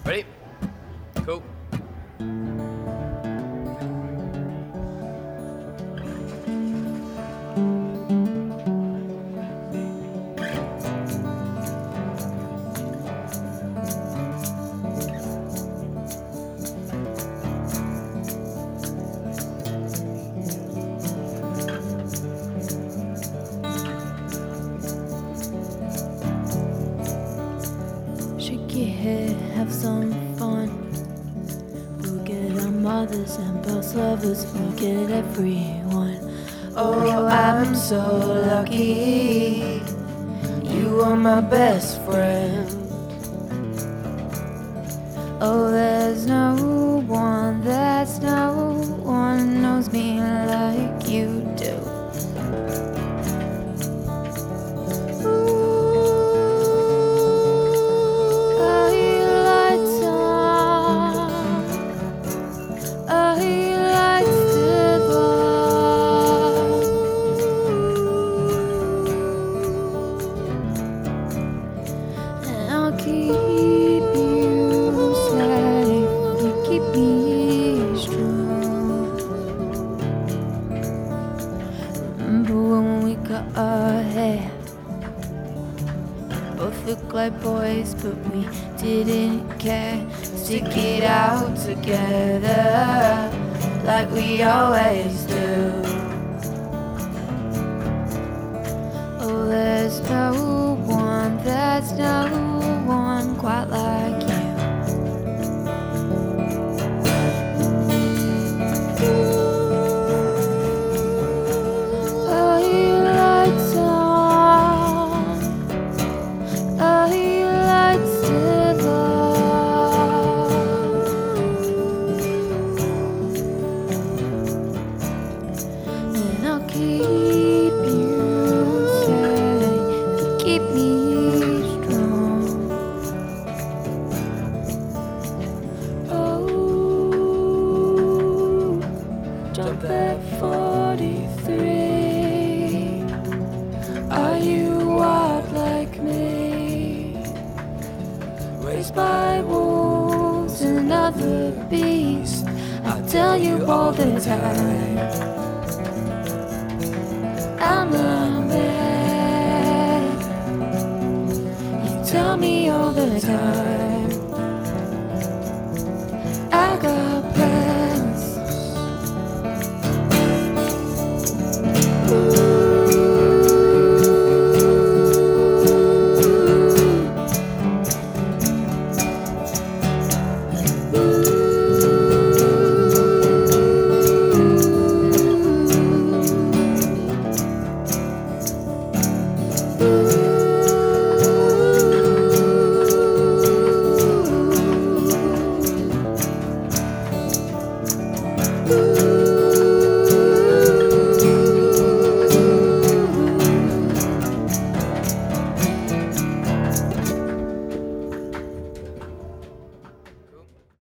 Ready? Cool. Shake your head, have some fun. Forget our mothers and past lovers, forget everyone. Oh, I'm so lucky. You are my best friend. Oh, there's no one knows me like you do. Keep you safe, you keep me strong. Remember when we got our hair? Both look like boys, but we didn't care. Stick it out together, like we always do. Oh, there's no one quite like you. Oh, you lights on. Oh, you lights it up. And I'll keep you safe, keep me strong. Jump at 43. Are you wild like me? Raised by wolves and other beasts. I tell you all the time, I'm a man. You tell me all the time.